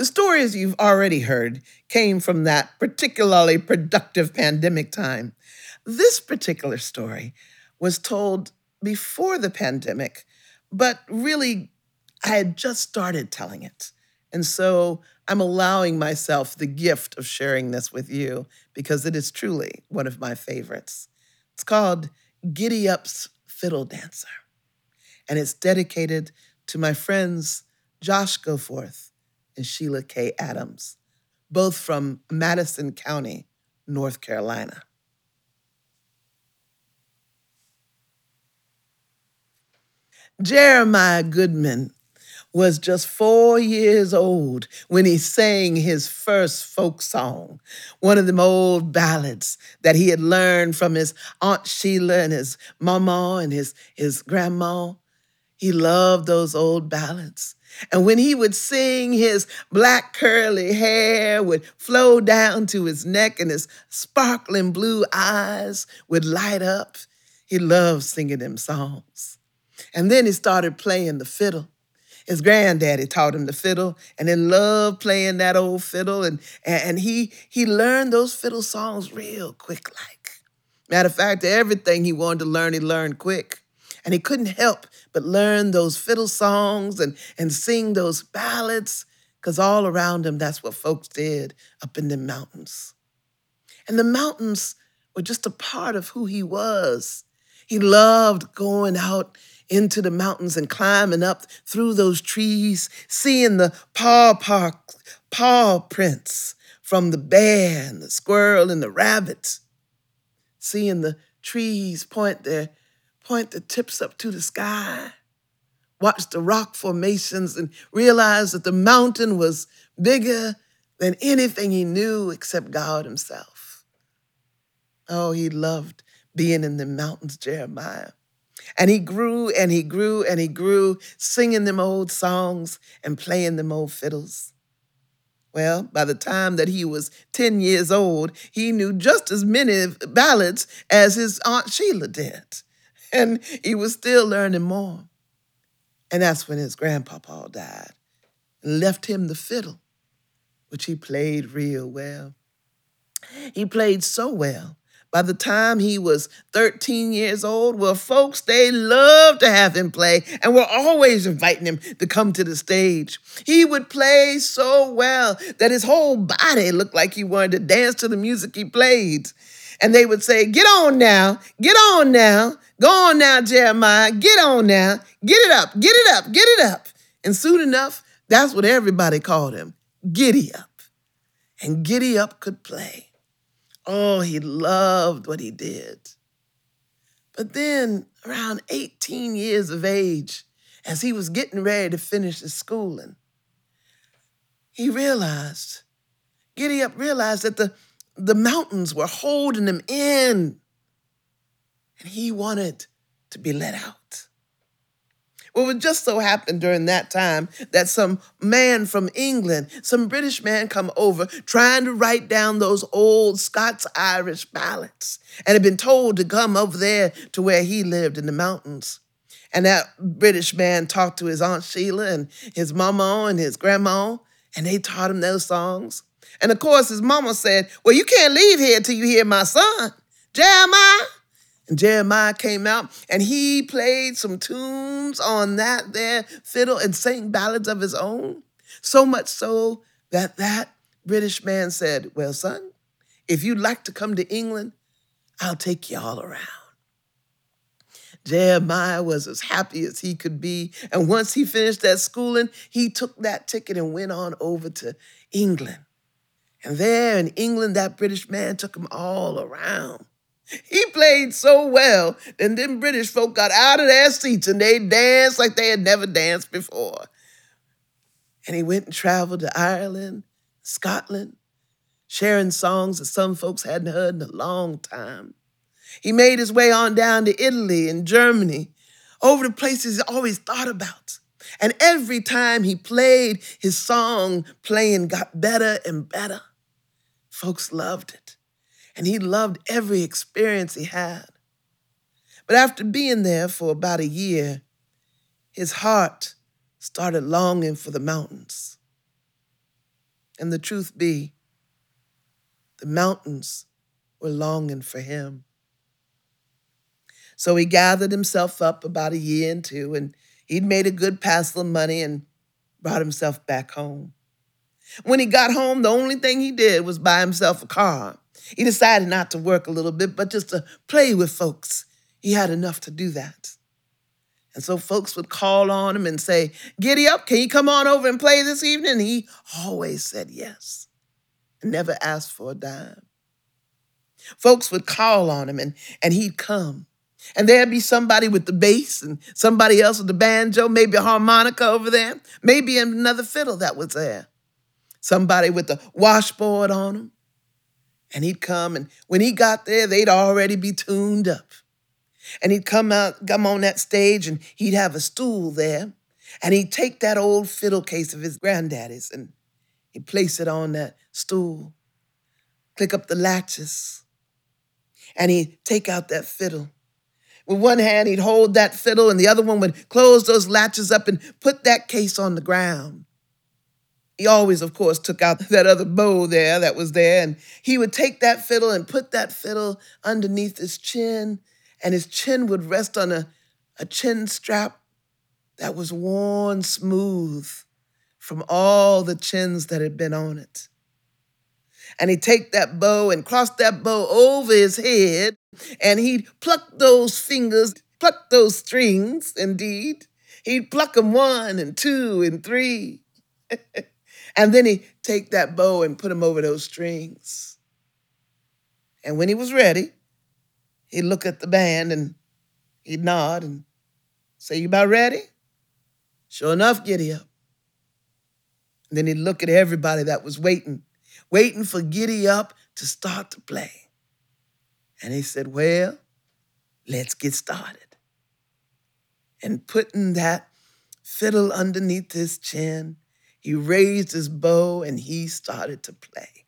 The stories you've already heard came from that particularly productive pandemic time. This particular story was told before the pandemic, but really, I had just started telling it. And so I'm allowing myself the gift of sharing this with you because it is truly one of my favorites. It's called Giddy Up's Fiddle Dancer, and it's dedicated to my friends Josh Goforth and Sheila K. Adams, both from Madison County, North Carolina. Jeremiah Goodman was just 4 years old when he sang his first folk song, one of them old ballads that he had learned from his Aunt Sheila and his mama and his grandma. He loved those old ballads. And when he would sing, his black curly hair would flow down to his neck and his sparkling blue eyes would light up. He loved singing them songs. And then he started playing the fiddle. His granddaddy taught him the fiddle, and he loved playing that old fiddle. And he learned those fiddle songs real quick like. Matter of fact, everything he wanted to learn, he learned quick. And he couldn't help but learn those fiddle songs and sing those ballads, because all around him, that's what folks did up in the mountains. And the mountains were just a part of who he was. He loved going out into the mountains and climbing up through those trees, seeing the paw prints from the bear and the squirrel and the rabbit, seeing the trees point the tips up to the sky, watch the rock formations and realize that the mountain was bigger than anything he knew except God himself. Oh, he loved being in the mountains, Jeremiah. And he grew and he grew and he grew, singing them old songs and playing them old fiddles. Well, by the time that he was 10 years old, he knew just as many ballads as his Aunt Sheila did. And he was still learning more. And that's when his grandpapa died and left him the fiddle, which he played real well. He played so well. By the time he was 13 years old, well, folks, they loved to have him play and were always inviting him to come to the stage. He would play so well that his whole body looked like he wanted to dance to the music he played. And they would say, get on now, go on now, Jeremiah, get on now, get it up, get it up, get it up. And soon enough, that's what everybody called him, Giddy Up. And Giddy Up could play. Oh, he loved what he did. But then, around 18 years of age, as he was getting ready to finish his schooling, Giddy Up realized that the mountains were holding him in, and he wanted to be let out. Well, it just so happened during that time that some man from England, some British man come over trying to write down those old Scots-Irish ballads and had been told to come over there to where he lived in the mountains. And that British man talked to his Aunt Sheila and his mama and his grandma, and they taught him those songs. And of course, his mama said, well, you can't leave here till you hear my son, Jeremiah. And Jeremiah came out and he played some tunes on that there fiddle and sang ballads of his own. So much so that British man said, well, son, if you'd like to come to England, I'll take you all around. Jeremiah was as happy as he could be. And once he finished that schooling, he took that ticket and went on over to England. And there in England, that British man took him all around. He played so well, and then British folk got out of their seats and they danced like they had never danced before. And he went and traveled to Ireland, Scotland, sharing songs that some folks hadn't heard in a long time. He made his way on down to Italy and Germany, over the places he always thought about. And every time he played, his song playing got better and better. Folks loved it. And he loved every experience he had. But after being there for about a year, his heart started longing for the mountains. And the truth be, the mountains were longing for him. So he gathered himself up about a year and two, and he'd made a good passel of money and brought himself back home. When he got home, the only thing he did was buy himself a car. He decided not to work a little bit, but just to play with folks. He had enough to do that. And so folks would call on him and say, "Giddy up, can you come on over and play this evening?" And he always said yes, and never asked for a dime. Folks would call on him and he'd come. And there'd be somebody with the bass and somebody else with the banjo, maybe a harmonica over there, maybe another fiddle that was there. Somebody with a washboard on him. And he'd come, and when he got there, they'd already be tuned up. And he'd come on that stage, and he'd have a stool there, and he'd take that old fiddle case of his granddaddy's, and he'd place it on that stool, click up the latches, and he'd take out that fiddle. With one hand, he'd hold that fiddle, and the other one would close those latches up and put that case on the ground. He always, of course, took out that other bow there that was there, and he would take that fiddle and put that fiddle underneath his chin, and his chin would rest on a chin strap that was worn smooth from all the chins that had been on it. And he'd take that bow and cross that bow over his head, and he'd pluck those fingers, pluck those strings, indeed. He'd pluck them 1 and 2 and 3. And then he'd take that bow and put them over those strings. And when he was ready, he'd look at the band and he'd nod and say, "You about ready?" Sure enough, giddy up. And then he'd look at everybody that was waiting for Giddy Up to start to play. And he said, "Well, let's get started." And putting that fiddle underneath his chin, he raised his bow and he started to play.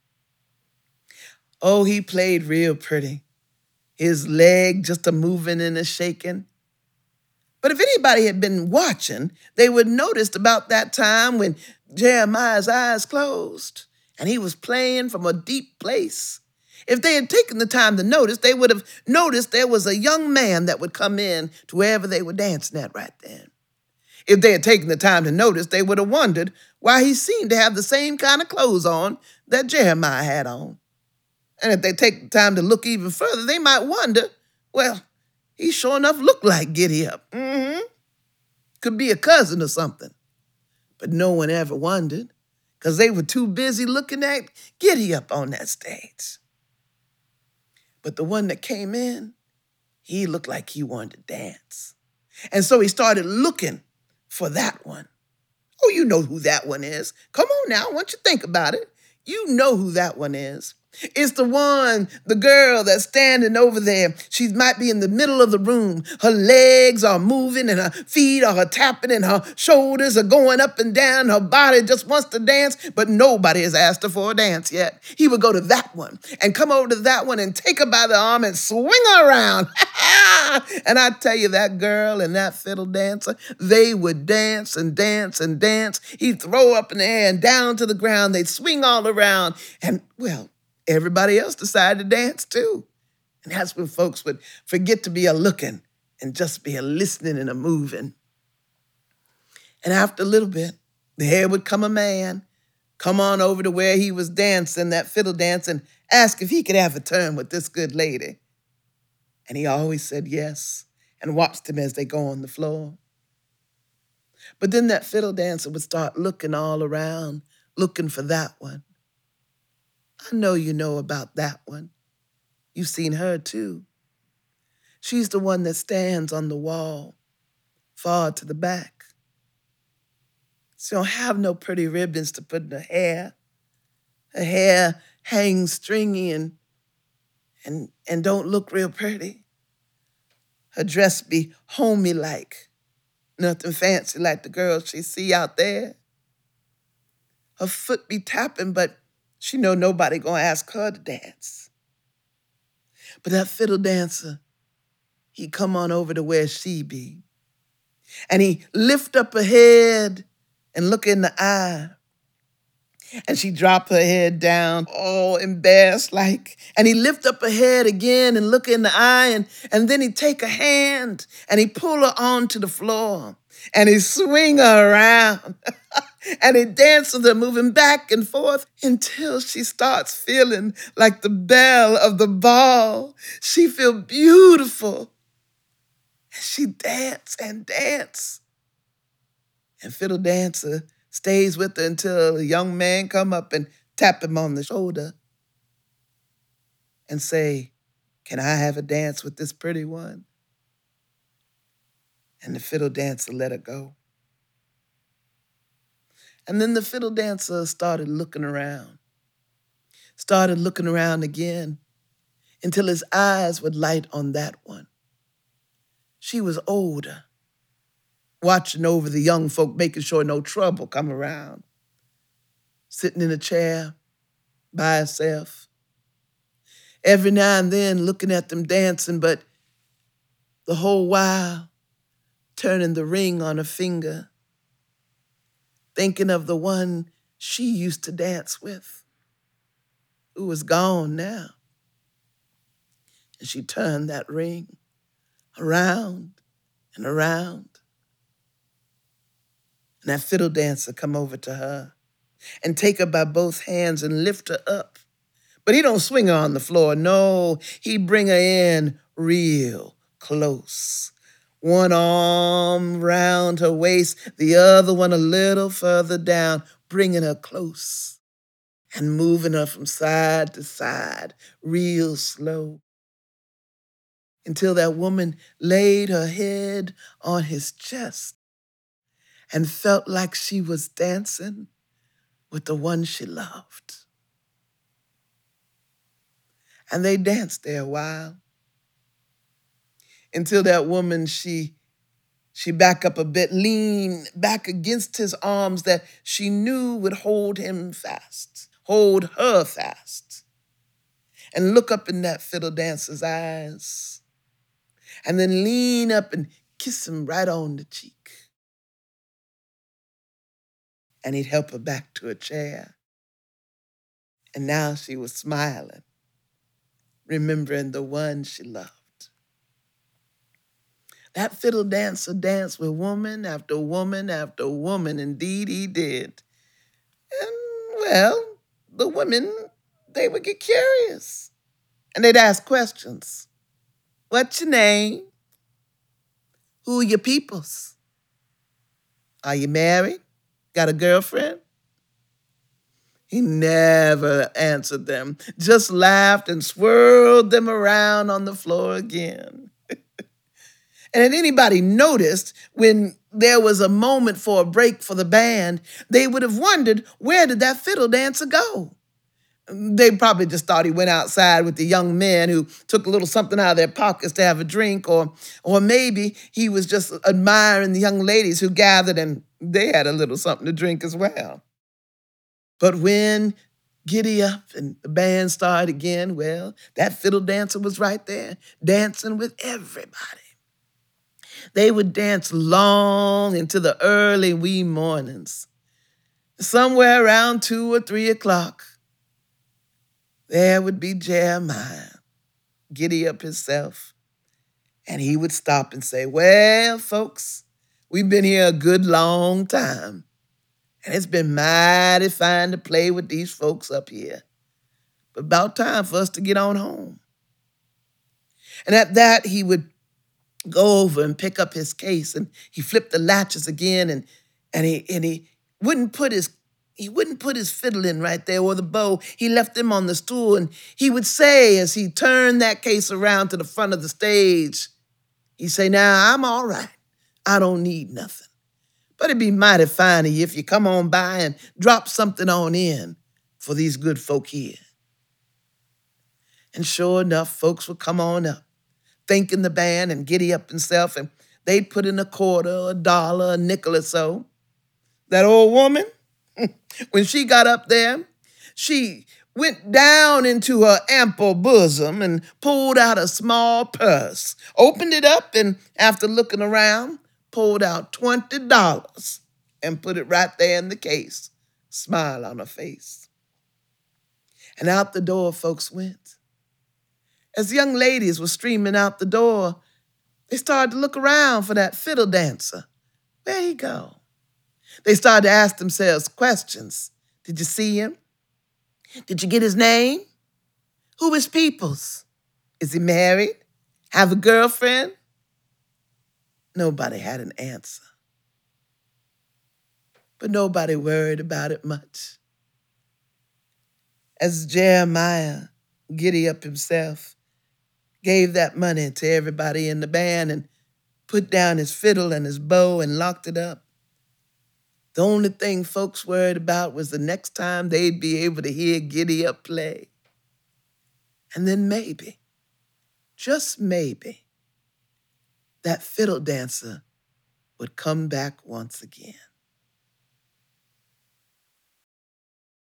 Oh, he played real pretty. His leg just a moving and a shaking. But if anybody had been watching, they would notice about that time when Jeremiah's eyes closed and he was playing from a deep place. If they had taken the time to notice, they would have noticed there was a young man that would come in to wherever they were dancing at right then. If they had taken the time to notice, they would have wondered why he seemed to have the same kind of clothes on that Jeremiah had on. And if they take the time to look even further, they might wonder, well, he sure enough looked like Giddy Up. Could be a cousin or something. But no one ever wondered because they were too busy looking at Giddy Up on that stage. But the one that came in, he looked like he wanted to dance. And so he started looking for that one. Oh, you know who that one is. Come on now, once you think about it, you know who that one is. It's the girl that's standing over there. She might be in the middle of the room. Her legs are moving and her feet are tapping and her shoulders are going up and down. Her body just wants to dance, but nobody has asked her for a dance yet. He would go to that one and come over to that one and take her by the arm and swing her around. And I tell you, that girl and that fiddle dancer, they would dance and dance and dance. He'd throw up in the air and down to the ground. They'd swing all around. And, well, everybody else decided to dance too. And that's when folks would forget to be a looking and just be a listening and a moving. And after a little bit, there would come a man, come on over to where he was dancing, that fiddle dance, and ask if he could have a turn with this good lady. And he always said yes and watched them as they go on the floor. But then that fiddle dancer would start looking all around, looking for that one. I know you know about that one. You've seen her too. She's the one that stands on the wall, far to the back. She don't have no pretty ribbons to put in her hair. Her hair hangs stringy and don't look real pretty. Her dress be homey-like, nothing fancy like the girls she see out there. Her foot be tapping, but she know nobody gonna ask her to dance. But that fiddle dancer, he come on over to where she be. And he lift up her head and look in the eye. And she dropped her head down, all embarrassed like. And he lift up her head again and look in the eye, and then he take her hand and he pull her onto the floor and he swing her around. And he dance with her, moving back and forth until she starts feeling like the belle of the ball. She feel beautiful. And she dance and dance. And Fiddle Dancer stays with her until a young man come up and tap him on the shoulder and say, "Can I have a dance with this pretty one?" And the Fiddle Dancer let her go. And then the Fiddle Dancer started looking around again until his eyes would light on that one. She was older, watching over the young folk, making sure no trouble come around, sitting in a chair by herself, every now and then looking at them dancing, but the whole while turning the ring on her finger, thinking of the one she used to dance with, who was gone now. And she turned that ring around and around. And that Fiddle Dancer come over to her and take her by both hands and lift her up. But he don't swing her on the floor. No, he bring her in real close. One arm round her waist, the other one a little further down, bringing her close and moving her from side to side, real slow, until that woman laid her head on his chest and felt like she was dancing with the one she loved. And they danced there a while until that woman, she back up a bit, leaned back against his arms that she knew would hold him fast, hold her fast, and look up in that Fiddle Dancer's eyes, and then lean up and kiss him right on the cheek. And he'd help her back to a chair. And now she was smiling, remembering the one she loved. That Fiddle Dancer danced with woman after woman after woman. Indeed, he did. And, well, the women, they would get curious. And they'd ask questions. What's your name? Who are your peoples? Are you married? Got a girlfriend? He never answered them, just laughed and swirled them around on the floor again. And had anybody noticed when there was a moment for a break for the band, they would have wondered, where did that Fiddle Dancer go? They probably just thought he went outside with the young men who took a little something out of their pockets to have a drink, or maybe he was just admiring the young ladies who gathered and they had a little something to drink as well. But when Giddy Up and the band started again, well, that Fiddle Dancer was right there, dancing with everybody. They would dance long into the early wee mornings. Somewhere around 2 or 3 o'clock, there would be Jeremiah, Giddy Up himself, and he would stop and say, "Well, folks, we've been here a good long time, and it's been mighty fine to play with these folks up here. But about time for us to get on home." And at that, he would go over and pick up his case, and he flipped the latches again, and he wouldn't put his fiddle in right there or the bow. He left them on the stool, and he would say, as he turned that case around to the front of the stage, he'd say, "Now, I'm all right. I don't need nothing. But it'd be mighty fine if you come on by and drop something on in for these good folk here." And sure enough, folks would come on up, thanking the band and Giddy Up himself, and they'd put in a quarter, a dollar, a nickel or so. That old woman, when she got up there, she went down into her ample bosom and pulled out a small purse, opened it up, and after looking around, pulled out $20 and put it right there in the case smile on her face. And out the door folks went. As young ladies were streaming out the door, they started to look around for that fiddle dancer. Where'd he go? They started to ask themselves questions. Did you see him? Did you get his name? Who is Peoples? Is he married? Have a girlfriend? Nobody had an answer. But nobody worried about it much. As Jeremiah, giddy up himself, gave that money to everybody in the band and put down his fiddle and his bow and locked it up, the only thing folks worried about was the next time they'd be able to hear Giddy Up play. And then maybe, just maybe, that fiddle dancer would come back once again.